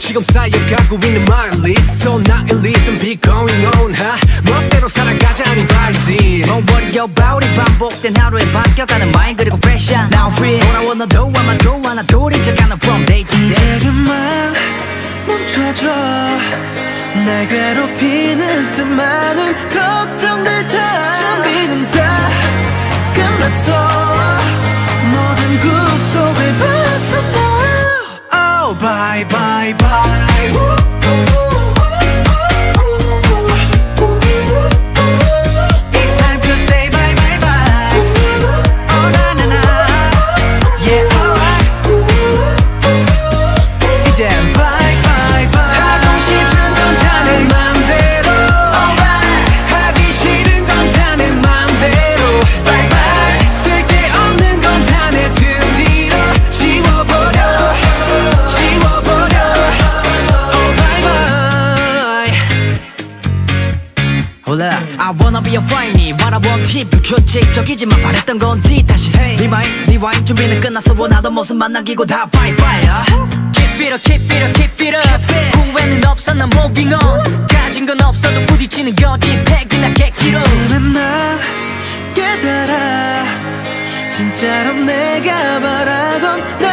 지금 쌓여가고 있는 my list So not at least and be going on 멋대로 살아가자는 바이지 Don't worry about it 반복된 하루에 바뀌어가는 mind 그리고 패션 Now free 돌아온 너도 아마 좋아 둘이 저가는 from day to day 이제 그만 멈춰줘 날 괴롭히는 수많은 걱정들 다 준비는 다 끝났어 모든 구속을 벗어나 Oh bye bye bye I wanna be a find me what I want tip 규칙적이지만 바랬던 건지 다시 rewind 준비는 끝났어 원하던 모습 만나기고 다 bye bye Keep it up keep it up keep it up 후회는 없어 난 moving on 가진 건 없어도 부딪히는 거지 팩이나 객지로 오늘 난 깨달아 진짜로 내가 바라던